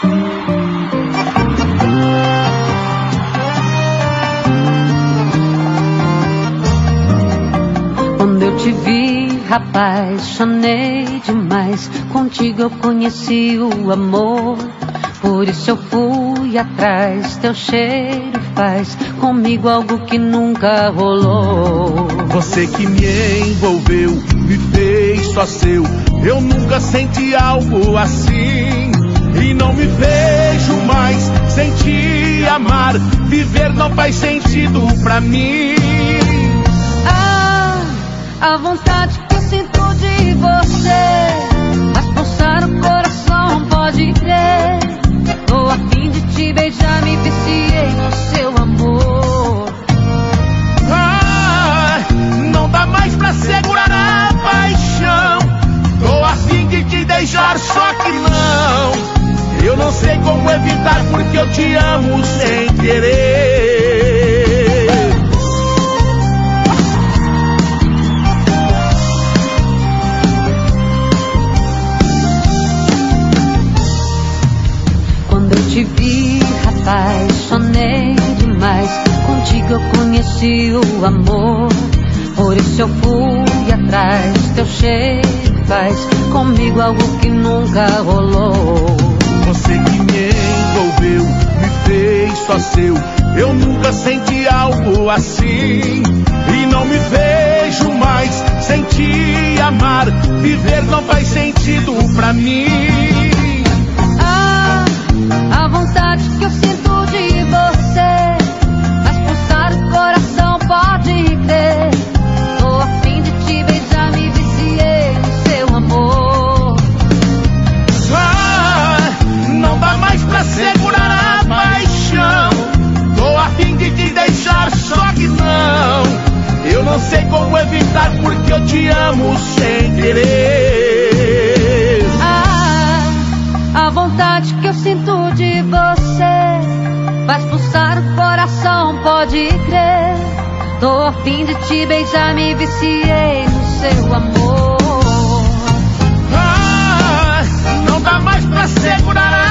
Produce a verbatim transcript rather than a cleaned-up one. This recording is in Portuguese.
Quando eu te vi, apaixonei demais. Contigo eu conheci o amor, por isso eu fui atrás. Teu cheiro faz comigo algo que nunca rolou. Você que me envolveu, me fez só seu. Eu nunca senti algo assim e não me vejo mais sem te amar. Viver não faz sentido pra mim. Ah, a vontade que eu sinto de você faz pulsar o coração, pode crer. Tô a fim de te beijar, me viciei no seu amor. Ah, não dá mais pra segurar a paixão. Tô a fim de te deixar, só que não. Eu não sei como evitar, porque eu te amo sem querer. Quando eu te vi, apaixonei demais. Contigo eu conheci o amor, por isso eu fui atrás. Teu cheiro faz comigo algo que nunca rolou. Você que me envolveu, me fez só seu. Eu nunca senti algo assim e não me vejo mais sem te amar. Viver não faz sentido pra mim. Ah, a vontade que eu sinto de você faz pulsar o coração, pode crer. Tô a fim de te beijar, me viciei no seu amor. Ah, não dá mais pra segurar a paixão. Tô a fim de te deixar, só que não. Eu não sei como evitar, porque eu te amo sem querer. Ah, a vontade que eu sinto de você faz pulsar o coração, pode crer. Tô a fim de te beijar, me viciei no seu amor. Ah, não dá mais pra segurar a